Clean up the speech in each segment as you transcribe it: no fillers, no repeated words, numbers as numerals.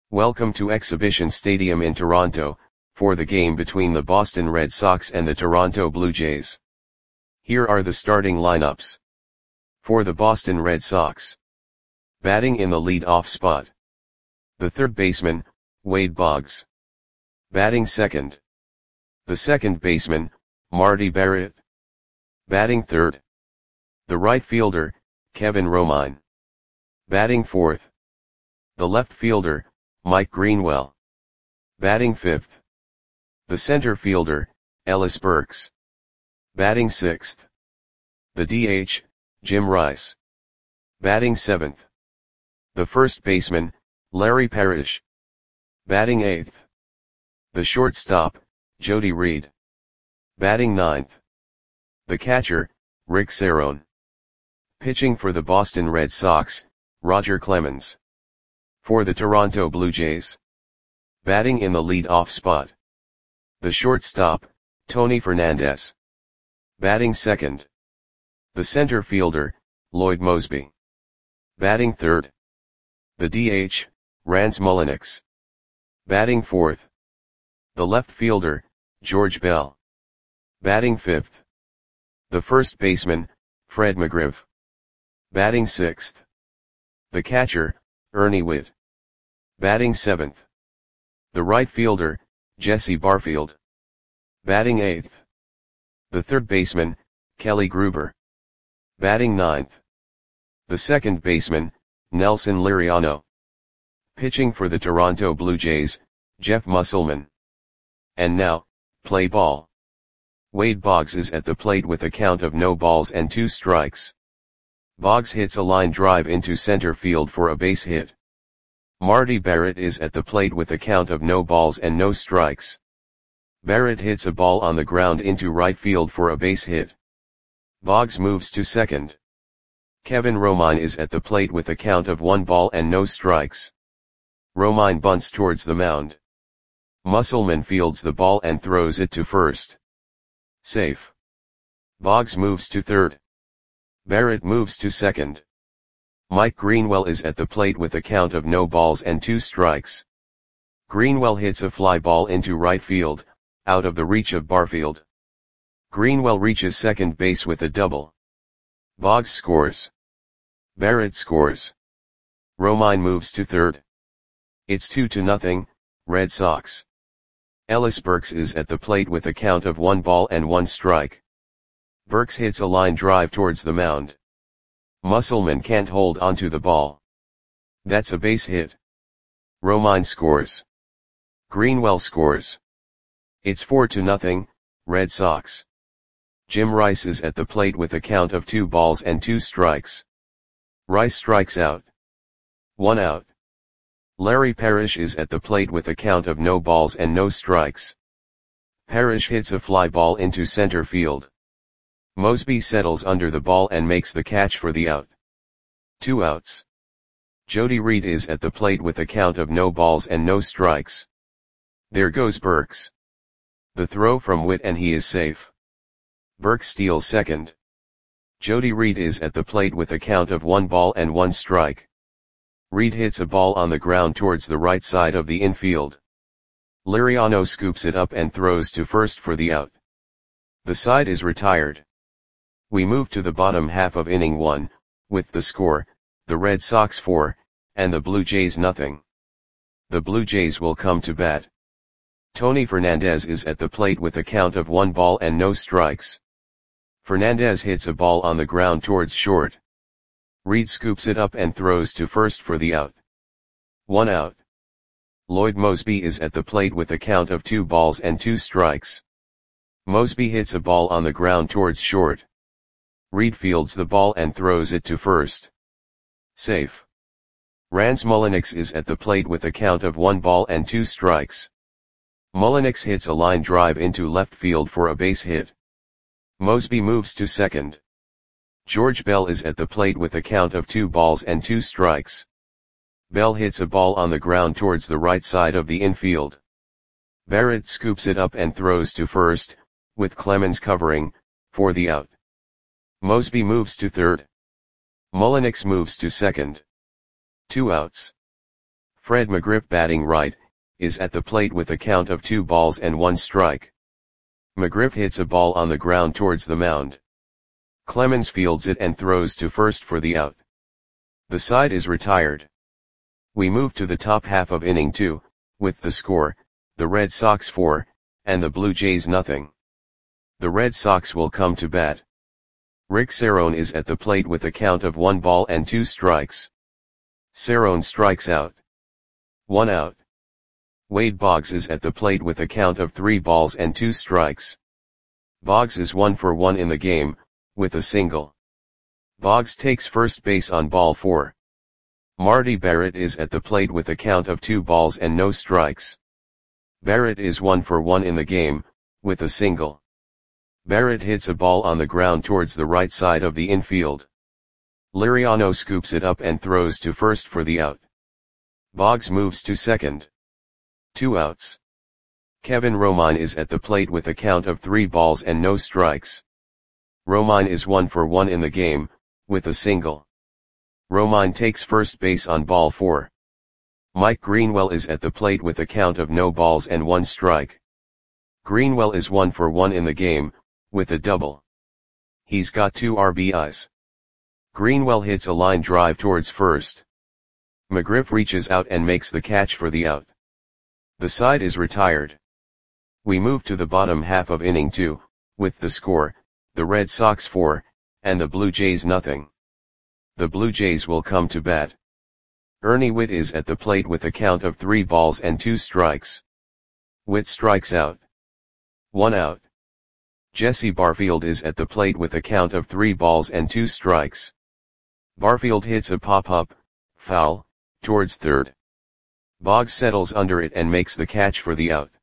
Welcome to Exhibition Stadium in Toronto, for the game between the Boston Red Sox and the Toronto Blue Jays. Here are the starting lineups. For the Boston Red Sox. Batting in the lead-off spot. The third baseman, Wade Boggs. Batting second. The second baseman, Marty Barrett. Batting third. The right fielder, Kevin Romine. Batting fourth. The left fielder, Mike Greenwell. Batting fifth. The center fielder, Ellis Burks. Batting sixth. The DH, Jim Rice. Batting seventh. The first baseman, Larry Parrish. Batting eighth. The shortstop, Jody Reed. Batting ninth. The catcher, Rick Cerone. Pitching for the Boston Red Sox, Roger Clemens. For the Toronto Blue Jays. Batting in the lead-off spot. The shortstop, Tony Fernandez. Batting second. The center fielder, Lloyd Moseby. Batting third. The DH, Rance Mulliniks. Batting fourth. The left fielder, George Bell. Batting fifth. The first baseman, Fred McGriff. Batting sixth. The catcher, Ernie Whitt. Batting seventh. The right fielder, Jesse Barfield. Batting eighth. The third baseman, Kelly Gruber. Batting ninth. The second baseman, Nelson Liriano. Pitching for the Toronto Blue Jays, Jeff Musselman. And now, play ball. Wade Boggs is at the plate with a count of no balls and 2 strikes. Boggs hits a line drive into center field for a base hit. Marty Barrett is at the plate with a count of no balls and no strikes. Barrett hits a ball on the ground into right field for a base hit. Boggs moves to second. Kevin Romine is at the plate with a count of 1 ball and no strikes. Romine bunts towards the mound. Musselman fields the ball and throws it to first. Safe. Boggs moves to third. Barrett moves to second. Mike Greenwell is at the plate with a count of no balls and 2 strikes. Greenwell hits a fly ball into right field, out of the reach of Barfield. Greenwell reaches second base with a double. Boggs scores. Barrett scores. Romine moves to third. It's 2-0, Red Sox. Ellis Burks is at the plate with a count of 1 ball and 1 strike. Burks hits a line drive towards the mound. Musselman can't hold onto the ball. That's a base hit. Romine scores. Greenwell scores. It's 4-0, Red Sox. Jim Rice is at the plate with a count of 2 balls and 2 strikes. Rice strikes out. 1 out. Larry Parrish is at the plate with a count of no balls and no strikes. Parrish hits a fly ball into center field. Moseby settles under the ball and makes the catch for the out. 2 outs. Jody Reed is at the plate with a count of no balls and no strikes. There goes Burks. The throw from Whitt and he is safe. Burks steals second. Jody Reed is at the plate with a count of 1 ball and 1 strike. Reed hits a ball on the ground towards the right side of the infield. Liriano scoops it up and throws to first for the out. The side is retired. We move to the bottom half of inning 1, with the score, the Red Sox 4, and the Blue Jays nothing. The Blue Jays will come to bat. Tony Fernandez is at the plate with a count of 1 ball and no strikes. Fernandez hits a ball on the ground towards short. Reed scoops it up and throws to first for the out. 1 out. Lloyd Moseby is at the plate with a count of 2 balls and 2 strikes. Moseby hits a ball on the ground towards short. Reed fields the ball and throws it to first. Safe. Rance Mulliniks is at the plate with a count of 1 ball and 2 strikes. Mulliniks hits a line drive into left field for a base hit. Moseby moves to second. George Bell is at the plate with a count of 2 balls and 2 strikes. Bell hits a ball on the ground towards the right side of the infield. Barrett scoops it up and throws to first, with Clemens covering, for the out. Moseby moves to third. Mulliniks moves to second. 2 outs. Fred McGriff batting right, is at the plate with a count of 2 balls and 1 strike. McGriff hits a ball on the ground towards the mound. Clemens fields it and throws to first for the out. The side is retired. We move to the top half of inning 2, with the score, the Red Sox 4, and the Blue Jays nothing. The Red Sox will come to bat. Rick Cerone is at the plate with a count of 1 ball and 2 strikes. Cerone strikes out. 1 out. Wade Boggs is at the plate with a count of 3 balls and 2 strikes. Boggs is 1 for 1 in the game, with a single. Boggs takes first base on ball 4. Marty Barrett is at the plate with a count of 2 balls and no strikes. Barrett is 1 for 1 in the game, with a single. Barrett hits a ball on the ground towards the right side of the infield. Liriano scoops it up and throws to first for the out. Boggs moves to second. 2 outs. Kevin Romine is at the plate with a count of 3 balls and no strikes. Romine is 1 for 1 in the game, with a single. Romine takes first base on ball 4. Mike Greenwell is at the plate with a count of no balls and 1 strike. Greenwell is 1 for 1 in the game, with a double. He's got 2 RBIs. Greenwell hits a line drive towards first. McGriff reaches out and makes the catch for the out. The side is retired. We move to the bottom half of inning 2, with the score, the Red Sox 4, and the Blue Jays nothing. The Blue Jays will come to bat. Ernie Whitt is at the plate with a count of 3 balls and 2 strikes. Whitt strikes out. 1 out. Jesse Barfield is at the plate with a count of 3 balls and 2 strikes. Barfield hits a pop-up, foul, towards third. Boggs settles under it and makes the catch for the out.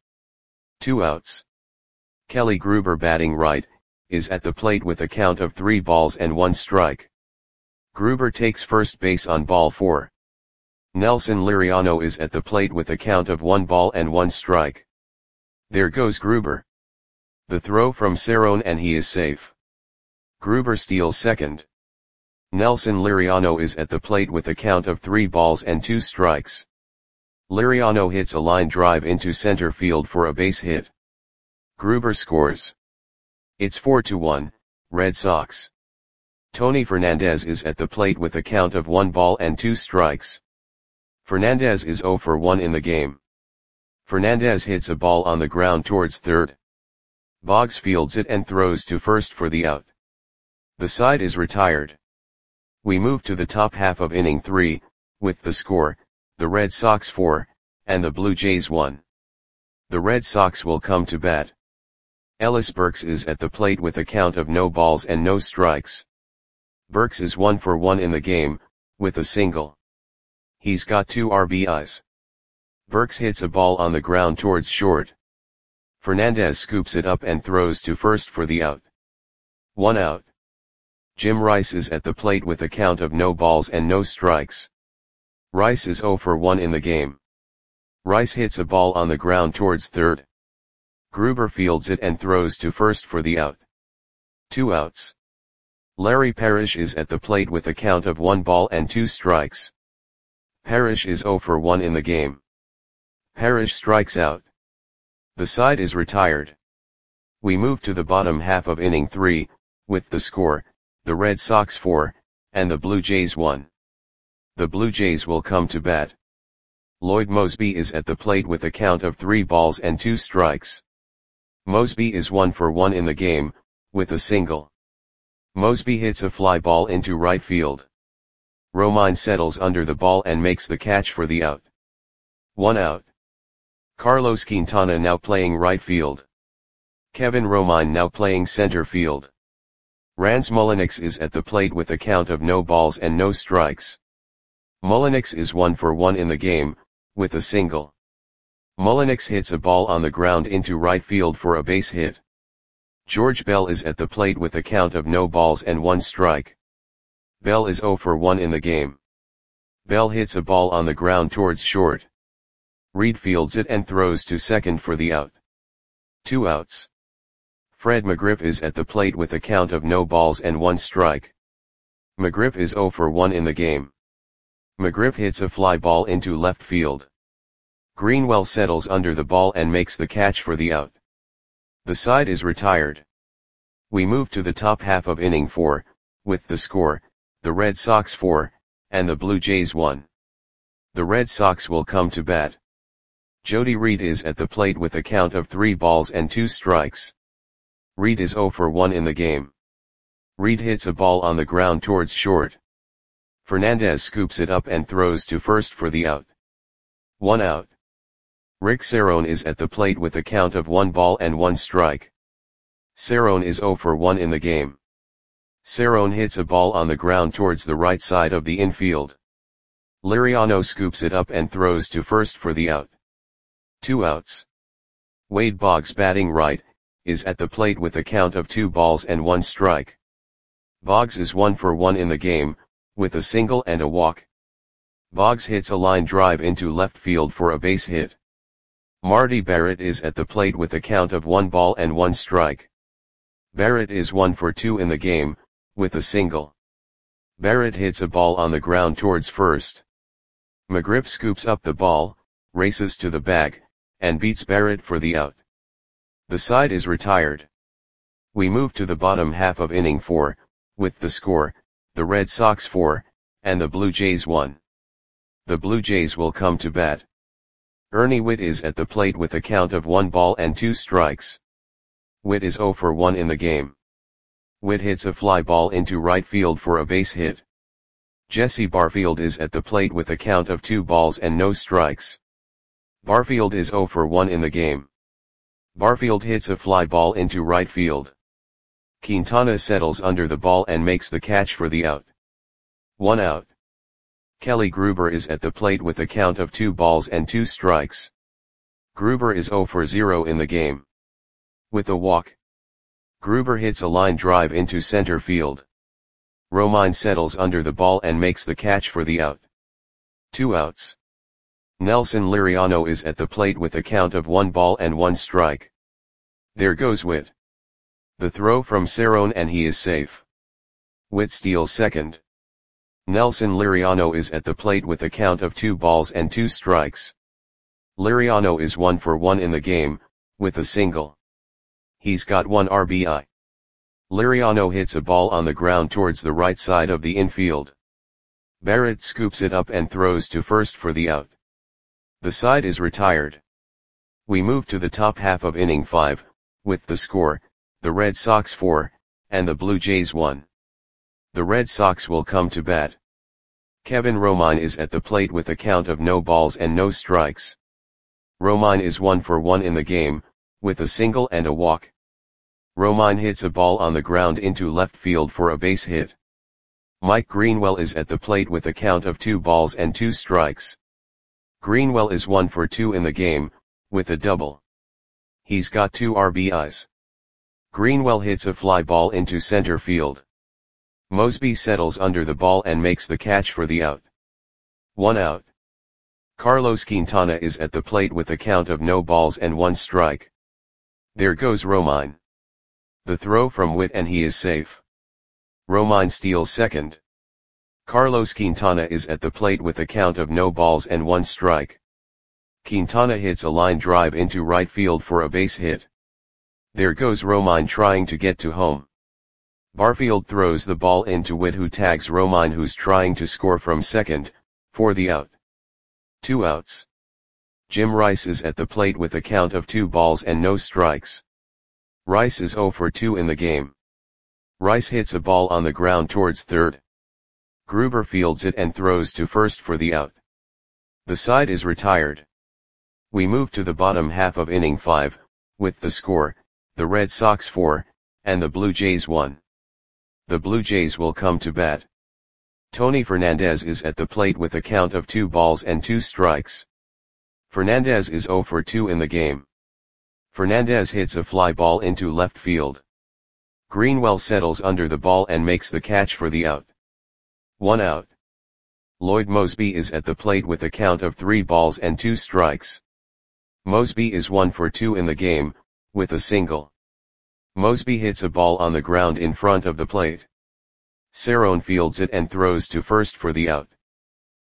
2 outs. Kelly Gruber batting right, is at the plate with a count of 3 balls and 1 strike. Gruber takes first base on ball 4. Nelson Liriano is at the plate with a count of 1 ball and 1 strike. There goes Gruber. The throw from Cerone and he is safe. Gruber steals second. Nelson Liriano is at the plate with a count of 3 balls and 2 strikes. Liriano hits a line drive into center field for a base hit. Gruber scores. It's 4-1, Red Sox. Tony Fernandez is at the plate with a count of 1 ball and 2 strikes. Fernandez is 0 for 1 in the game. Fernandez hits a ball on the ground towards third. Boggs fields it and throws to first for the out. The side is retired. We move to the top half of inning 3, with the score, the Red Sox 4, and the Blue Jays 1. The Red Sox will come to bat. Ellis Burks is at the plate with a count of no balls and no strikes. Burks is 1 for 1 in the game, with a single. He's got 2 RBIs. Burks hits a ball on the ground towards short. Fernandez scoops it up and throws to first for the out. 1 out. Jim Rice is at the plate with a count of no balls and no strikes. Rice is 0 for 1 in the game. Rice hits a ball on the ground towards third. Gruber fields it and throws to first for the out. 2 outs. Larry Parrish is at the plate with a count of 1 ball and 2 strikes. Parrish is 0 for 1 in the game. Parrish strikes out. The side is retired. We move to the bottom half of inning 3, with the score, the Red Sox 4, and the Blue Jays 1. The Blue Jays will come to bat. Lloyd Mosby is at the plate with a count of 3 balls and 2 strikes. Mosby is 1 for 1 in the game, with a single. Mosby hits a fly ball into right field. Romine settles under the ball and makes the catch for the out. 1 out. Carlos Quintana now playing right field. Kevin Romine now playing center field. Rans Mulliniks is at the plate with a count of no balls and no strikes. Mulliniks is 1 for 1 in the game, with a single. Mulliniks hits a ball on the ground into right field for a base hit. George Bell is at the plate with a count of no balls and 1 strike. Bell is 0 for 1 in the game. Bell hits a ball on the ground towards short. Reed fields it and throws to second for the out. 2 outs. Fred McGriff is at the plate with a count of no balls and 1 strike. McGriff is 0 for 1 in the game. McGriff hits a fly ball into left field. Greenwell settles under the ball and makes the catch for the out. The side is retired. We move to the top half of inning 4, with the score, the Red Sox 4, and the Blue Jays 1. The Red Sox will come to bat. Jody Reed is at the plate with a count of 3 balls and 2 strikes. Reed is 0 for 1 in the game. Reed hits a ball on the ground towards short. Fernandez scoops it up and throws to first for the out. 1 out. Rick Cerrone is at the plate with a count of 1 ball and 1 strike. Cerrone is 0 for 1 in the game. Cerrone hits a ball on the ground towards the right side of the infield. Liriano scoops it up and throws to first for the out. 2 outs. Wade Boggs, batting right, is at the plate with a count of 2 balls and 1 strike. Boggs is 1 for 1 in the game, with a single and a walk. Boggs hits a line drive into left field for a base hit. Marty Barrett is at the plate with a count of 1 ball and 1 strike. Barrett is 1 for 2 in the game, with a single. Barrett hits a ball on the ground towards first. McGriff scoops up the ball, races to the bag, and beats Barrett for the out. The side is retired. We move to the bottom half of inning 4, with the score, the Red Sox 4, and the Blue Jays 1. The Blue Jays will come to bat. Ernie Whitt is at the plate with a count of 1 ball and 2 strikes. Whitt is 0 for 1 in the game. Whitt hits a fly ball into right field for a base hit. Jesse Barfield is at the plate with a count of 2 balls and no strikes. Barfield is 0 for 1 in the game. Barfield hits a fly ball into right field. Quintana settles under the ball and makes the catch for the out. 1 out. Kelly Gruber is at the plate with a count of 2 balls and 2 strikes. Gruber is 0 for 0 in the game. With a walk. Gruber hits a line drive into center field. Romine settles under the ball and makes the catch for the out. 2 outs. Nelson Liriano is at the plate with a count of 1 ball and 1 strike. There goes Whitt. The throw from Cerrone and he is safe. Whitt steals second. Nelson Liriano is at the plate with a count of 2 balls and 2 strikes. Liriano is 1 for 1 in the game, with a single. He's got 1 RBI. Liriano hits a ball on the ground towards the right side of the infield. Barrett scoops it up and throws to first for the out. The side is retired. We move to the top half of inning 5, with the score, the Red Sox 4, and the Blue Jays 1. The Red Sox will come to bat. Kevin Romine is at the plate with a count of no balls and no strikes. Romine is 1 for 1 in the game, with a single and a walk. Romine hits a ball on the ground into left field for a base hit. Mike Greenwell is at the plate with a count of 2 balls and 2 strikes. Greenwell is 1 for 2 in the game, with a double. He's got 2 RBIs. Greenwell hits a fly ball into center field. Mosby settles under the ball and makes the catch for the out. 1 out. Carlos Quintana is at the plate with a count of no balls and 1 strike. There goes Romine. The throw from Whitt and he is safe. Romine steals second. Carlos Quintana is at the plate with a count of no balls and 1 strike. Quintana hits a line drive into right field for a base hit. There goes Romine trying to get to home. Barfield throws the ball into Whitt, who tags Romine, who's trying to score from second, for the out. 2 outs. Jim Rice is at the plate with a count of 2 balls and no strikes. Rice is 0 for 2 in the game. Rice hits a ball on the ground towards third. Gruber fields it and throws to first for the out. The side is retired. We move to the bottom half of inning 5, with the score, the Red Sox 4, and the Blue Jays 1. The Blue Jays will come to bat. Tony Fernandez is at the plate with a count of 2 balls and 2 strikes. Fernandez is 0 for 2 in the game. Fernandez hits a fly ball into left field. Greenwell settles under the ball and makes the catch for the out. 1 out. Lloyd Mosby is at the plate with a count of 3 balls and 2 strikes. Mosby is 1 for 2 in the game, with a single. Mosby hits a ball on the ground in front of the plate. Cerrone fields it and throws to first for the out.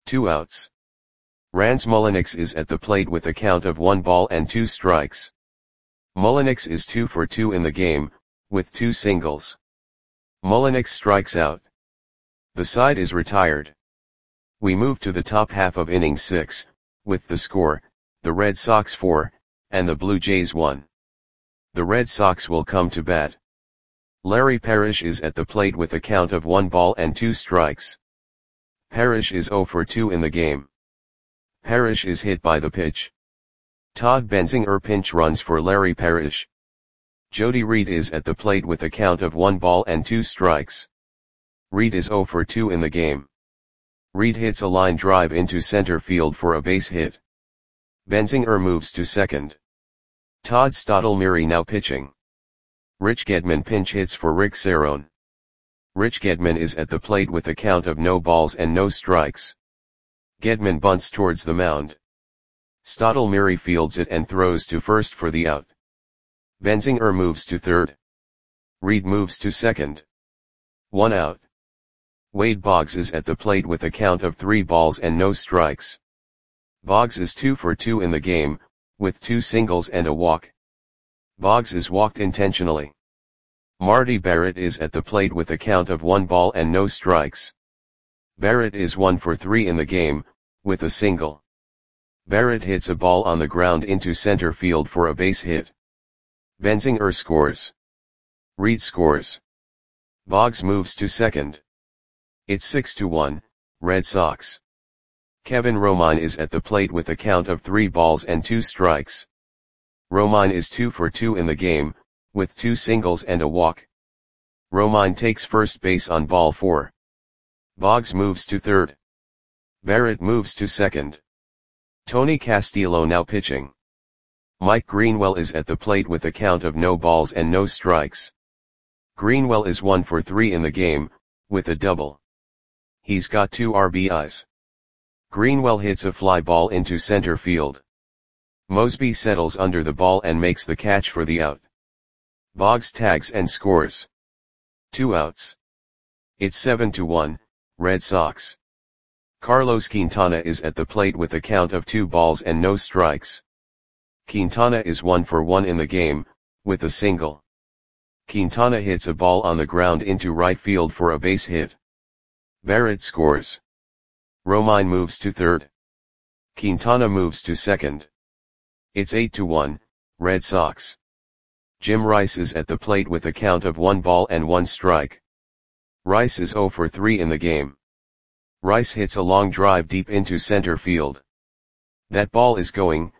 2 outs. Rans Mulliniks is at the plate with a count of 1 ball and 2 strikes. Mulliniks is 2 for 2 in the game, with 2 singles. Mulliniks strikes out. The side is retired. We move to the top half of inning 6, with the score, the Red Sox 4, and the Blue Jays 1. The Red Sox will come to bat. Larry Parrish is at the plate with a count of 1 ball and 2 strikes. Parrish is 0 for 2 in the game. Parrish is hit by the pitch. Todd Benzinger pinch runs for Larry Parrish. Jody Reed is at the plate with a count of 1 ball and 2 strikes. Reed is 0 for 2 in the game. Reed hits a line drive into center field for a base hit. Benzinger moves to second. Todd Stottlemyre now pitching. Rich Gedman pinch hits for Rick Cerone. Rich Gedman is at the plate with a count of no balls and no strikes. Gedman bunts towards the mound. Stottlemyre fields it and throws to first for the out. Benzinger moves to third. Reed moves to second. 1 out. Wade Boggs is at the plate with a count of 3 balls and no strikes. Boggs is 2 for 2 in the game, with 2 singles and a walk. Boggs is walked intentionally. Marty Barrett is at the plate with a count of 1 ball and no strikes. Barrett is 1 for 3 in the game, with a single. Barrett hits a ball on the ground into center field for a base hit. Benzinger scores. Reed scores. Boggs moves to second. It's 6-1, Red Sox. Kevin Romine is at the plate with a count of 3 balls and 2 strikes. Romine is 2 for 2 in the game, with 2 singles and a walk. Romine takes first base on ball 4. Boggs moves to third. Barrett moves to second. Tony Castillo now pitching. Mike Greenwell is at the plate with a count of no balls and no strikes. Greenwell is 1 for 3 in the game, with a double. He's got 2 RBIs. Greenwell hits a fly ball into center field. Mosby settles under the ball and makes the catch for the out. Boggs tags and scores. 2 outs. It's 7-1, Red Sox. Carlos Quintana is at the plate with a count of 2 balls and no strikes. Quintana is 1 for 1 in the game, with a single. Quintana hits a ball on the ground into right field for a base hit. Barrett scores. Romine moves to third. Quintana moves to second. It's 8-1, Red Sox. Jim Rice is at the plate with a count of 1 ball and 1 strike. Rice is 0 for 3 in the game. Rice hits a long drive deep into center field. That ball is gone.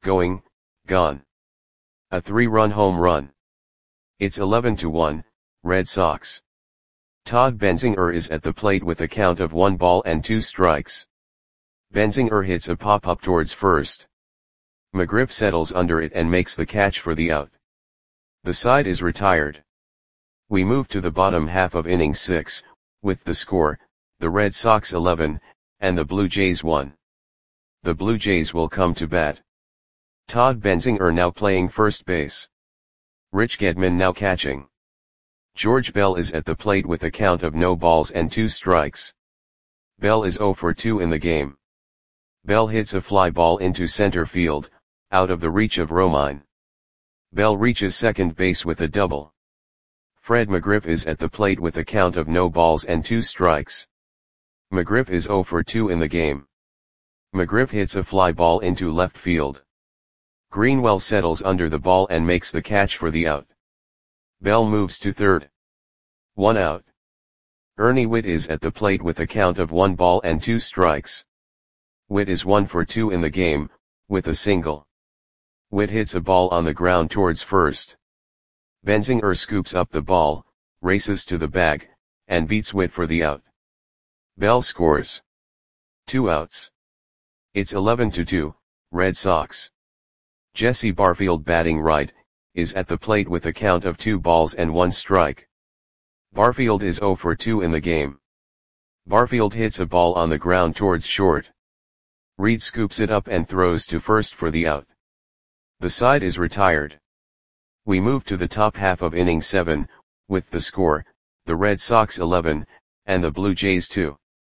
A 3-run home run. It's 11-1, Red Sox. Todd Benzinger is at the plate with a count of 1 ball and 2 strikes. Benzinger hits a pop-up towards first. McGriff settles under it and makes the catch for the out. The side is retired. We move to the bottom half of inning 6, with the score, the Red Sox 11, and the Blue Jays 1. The Blue Jays will come to bat. Todd Benzinger now playing first base. Rich Gedman now catching. George Bell is at the plate with a count of no balls and 2 strikes. Bell is 0 for 2 in the game. Bell hits a fly ball into center field, out of the reach of Romine. Bell reaches second base with a double. Fred McGriff is at the plate with a count of no balls and 2 strikes. McGriff is 0 for 2 in the game. McGriff hits a fly ball into left field. Greenwell settles under the ball and makes the catch for the out. Bell moves to third. 1 out. Ernie Whitt is at the plate with a count of 1 ball and 2 strikes. Whitt is 1 for 2 in the game, with a single. Whitt hits a ball on the ground towards first. Benzinger scoops up the ball, races to the bag, and beats Whitt for the out. Bell scores. 2 outs. It's 11-2, Red Sox. Jesse Barfield batting right, is at the plate with a count of 2 balls and 1 strike. Barfield is 0 for 2 in the game. Barfield hits a ball on the ground towards short. Reed scoops it up and throws to first for the out. The side is retired. We move to the top half of inning 7, with the score, the Red Sox 11, and the Blue Jays 2.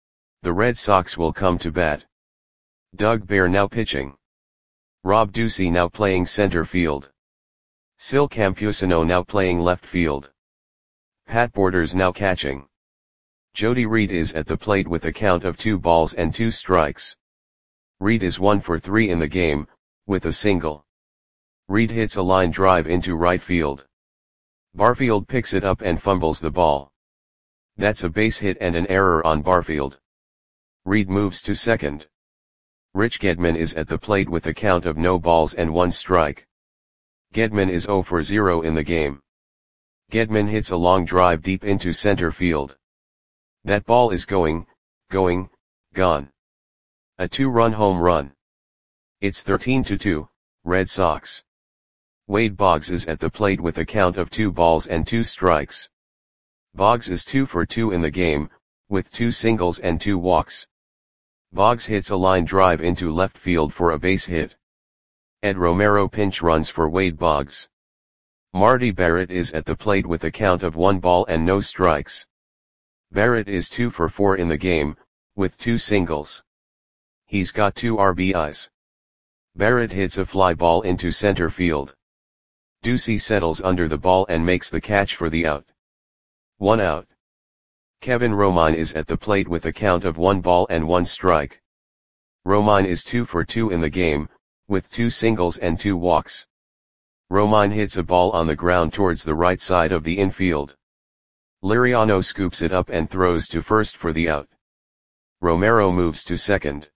The Red Sox will come to bat. Doug Bear now pitching. Rob Ducey now playing center field. Sil Campusano now playing left field. Pat Borders now catching. Jody Reed is at the plate with a count of 2 balls and 2 strikes. Reed is 1 for 3 in the game, with a single. Reed hits a line drive into right field. Barfield picks it up and fumbles the ball. That's a base hit and an error on Barfield. Reed moves to second. Rich Gedman is at the plate with a count of no balls and 1 strike. Gedman is 0 for 0 in the game. Gedman hits a long drive deep into center field. That ball is gone. A 2-run home run. It's 13-2, Red Sox. Wade Boggs is at the plate with a count of 2 balls and 2 strikes. Boggs is 2 for 2 in the game, with 2 singles and 2 walks. Boggs hits a line drive into left field for a base hit. Ed Romero pinch runs for Wade Boggs. Marty Barrett is at the plate with a count of 1 ball and no strikes. Barrett is 2 for 4 in the game, with 2 singles. He's got 2 RBIs. Barrett hits a fly ball into center field. Ducey settles under the ball and makes the catch for the out. 1 out. Kevin Romine is at the plate with a count of 1 ball and 1 strike. Romine is 2 for 2 in the game, with 2 singles and 2 walks. Romine hits a ball on the ground towards the right side of the infield. Liriano scoops it up and throws to first for the out. Romero moves to second.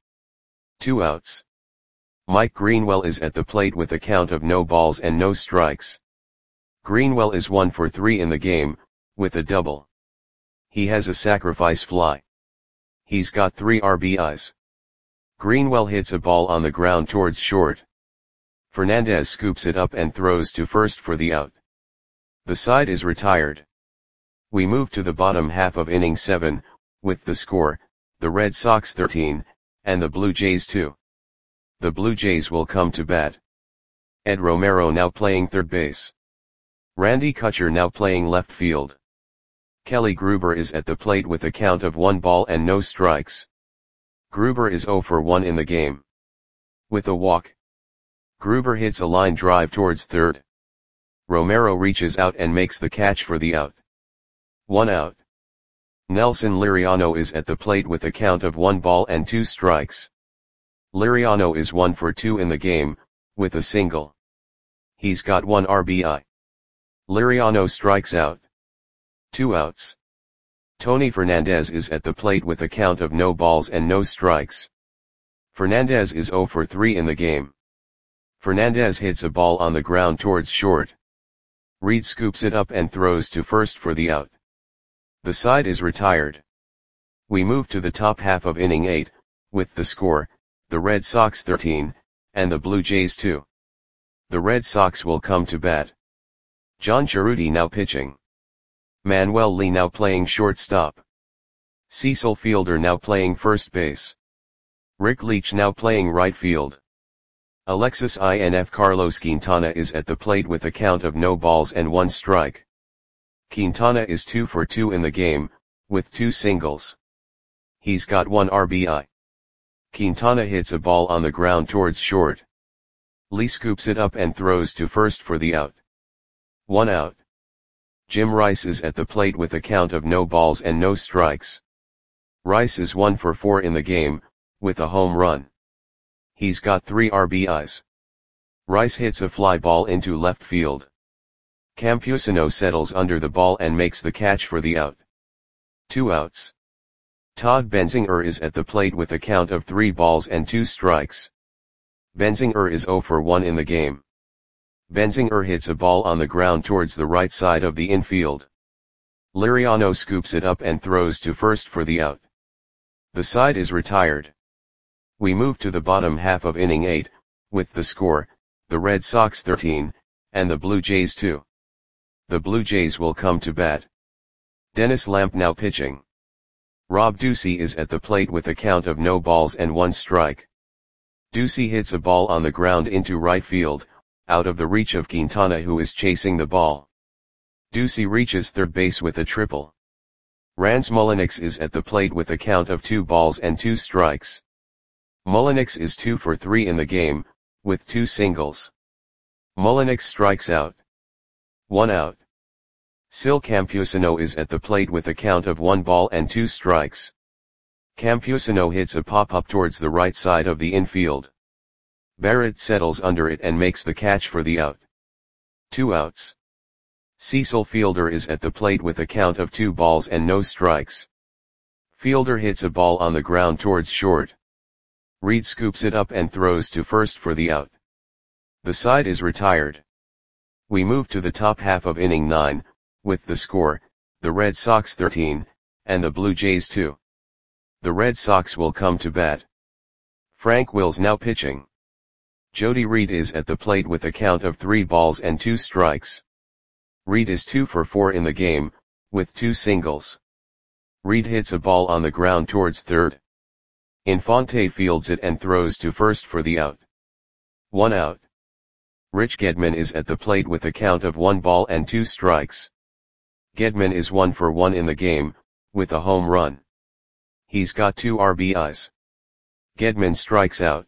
2 outs. Mike Greenwell is at the plate with a count of no balls and no strikes. Greenwell is 1 for 3 in the game, with a double. He has a sacrifice fly. He's got 3 RBIs. Greenwell hits a ball on the ground towards short. Fernandez scoops it up and throws to first for the out. The side is retired. We move to the bottom half of inning 7, with the score, the Red Sox 13, and the Blue Jays 2. The Blue Jays will come to bat. Ed Romero now playing third base. Randy Kutcher now playing left field. Kelly Gruber is at the plate with a count of 1 ball and no strikes. Gruber is 0 for 1 in the game. With a walk. Gruber hits a line drive towards third. Romero reaches out and makes the catch for the out. 1 out. Nelson Liriano is at the plate with a count of 1 ball and 2 strikes. Liriano is 1 for 2 in the game, with a single. He's got 1 RBI. Liriano strikes out. 2 outs. Tony Fernandez is at the plate with a count of no balls and no strikes. Fernandez is 0 for 3 in the game. Fernandez hits a ball on the ground towards short. Reed scoops it up and throws to first for the out. The side is retired. We move to the top half of inning 8, with the score, the Red Sox 13, and the Blue Jays 2. The Red Sox will come to bat. John Cerruti now pitching. Manuel Lee now playing shortstop. Cecil Fielder now playing first base. Rick Leach now playing right field. Alexis INF Carlos Quintana is at the plate with a count of no balls and 1 strike. Quintana is 2 for 2 in the game, with 2 singles. He's got 1 RBI. Quintana hits a ball on the ground towards short. Lee scoops it up and throws to first for the out. 1 out. Jim Rice is at the plate with a count of no balls and no strikes. Rice is 1 for 4 in the game, with a home run. He's got 3 RBIs. Rice hits a fly ball into left field. Campusano settles under the ball and makes the catch for the out. 2 outs. Todd Benzinger is at the plate with a count of 3 balls and 2 strikes. Benzinger is 0 for 1 in the game. Benzinger hits a ball on the ground towards the right side of the infield. Liriano scoops it up and throws to first for the out. The side is retired. We move to the bottom half of inning 8, with the score, the Red Sox 13, and the Blue Jays 2. The Blue Jays will come to bat. Dennis Lamp now pitching. Rob Ducey is at the plate with a count of no balls and 1 strike. Ducey hits a ball on the ground into right field, out of the reach of Quintana who is chasing the ball. Ducey reaches third base with a triple. Rans Mulliniks is at the plate with a count of 2 balls and 2 strikes. Mulliniks is 2 for 3 in the game, with 2 singles. Mulliniks strikes out. 1 out. Sil Campusano is at the plate with a count of 1 ball and 2 strikes. Campusano hits a pop-up towards the right side of the infield. Barrett settles under it and makes the catch for the out. 2 outs. Cecil Fielder is at the plate with a count of 2 balls and no strikes. Fielder hits a ball on the ground towards short. Reed scoops it up and throws to first for the out. The side is retired. We move to the top half of inning 9, with the score, the Red Sox 13, and the Blue Jays 2. The Red Sox will come to bat. Frank Wills now pitching. Jody Reed is at the plate with a count of 3 balls and 2 strikes. Reed is 2 for 4 in the game, with 2 singles. Reed hits a ball on the ground towards third. Infante fields it and throws to first for the out. 1 out. Rich Gedman is at the plate with a count of 1 ball and 2 strikes. Gedman is 1 for 1 in the game, with a home run. He's got 2 RBIs. Gedman strikes out.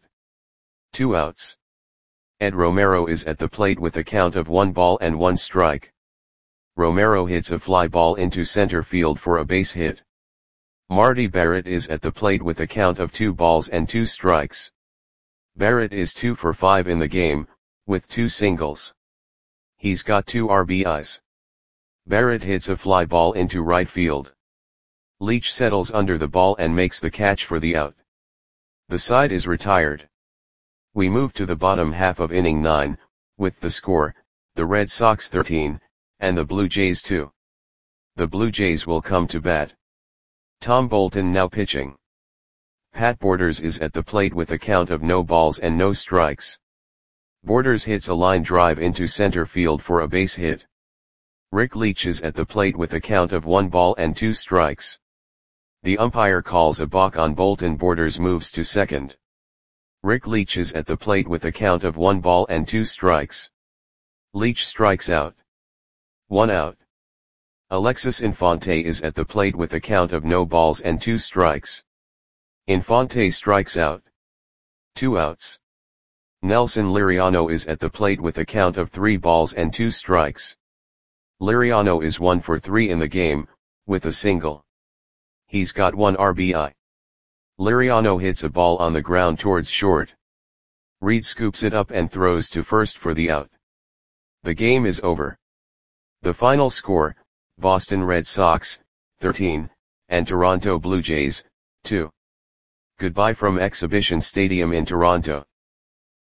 2 outs. Ed Romero is at the plate with a count of 1 ball and 1 strike. Romero hits a fly ball into center field for a base hit. Marty Barrett is at the plate with a count of 2 balls and 2 strikes. Barrett is 2 for 5 in the game, with 2 singles. He's got 2 RBIs. Barrett hits a fly ball into right field. Leach settles under the ball and makes the catch for the out. The side is retired. We move to the bottom half of inning 9, with the score, the Red Sox 13, and the Blue Jays 2. The Blue Jays will come to bat. Tom Bolton now pitching. Pat Borders is at the plate with a count of no balls and no strikes. Borders hits a line drive into center field for a base hit. Rick Leach is at the plate with a count of 1 ball and 2 strikes. The umpire calls a balk on Bolton. Borders moves to second. Rick Leach is at the plate with a count of 1 ball and 2 strikes. Leach strikes out. 1 out. Alexis Infante is at the plate with a count of no balls and 2 strikes. Infante strikes out. 2 outs. Nelson Liriano is at the plate with a count of 3 balls and 2 strikes. Liriano is 1 for 3 in the game, with a single. He's got 1 RBI. Liriano hits a ball on the ground towards short. Reed scoops it up and throws to first for the out. The game is over. The final score, Boston Red Sox, 13, and Toronto Blue Jays, 2. Goodbye from Exhibition Stadium in Toronto.